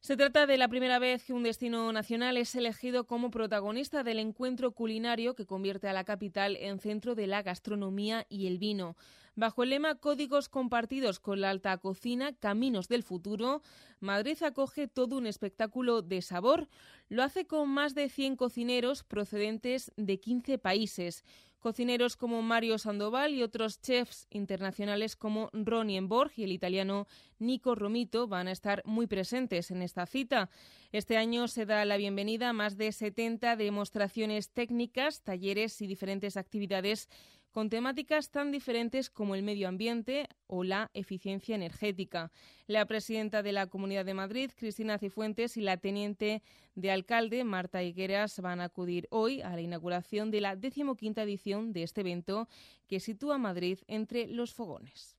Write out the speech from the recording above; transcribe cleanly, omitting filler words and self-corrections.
Se trata de la primera vez que un destino nacional es elegido como protagonista del encuentro culinario que convierte a la capital en centro de la gastronomía y el vino. Bajo el lema Códigos compartidos con la alta cocina, caminos del futuro, Madrid acoge todo un espectáculo de sabor. Lo hace con más de 100 cocineros procedentes de 15 países. Cocineros como Mario Sandoval y otros chefs internacionales como Ronnie Borg y el italiano Nico Romito van a estar muy presentes en esta cita. Este año se da la bienvenida a más de 70 demostraciones técnicas, talleres y diferentes actividades con temáticas tan diferentes como el medio ambiente o la eficiencia energética. La presidenta de la Comunidad de Madrid, Cristina Cifuentes, y la teniente de alcalde, Marta Higueras, van a acudir hoy a la inauguración de la 15ª edición de este evento que sitúa a Madrid entre los fogones.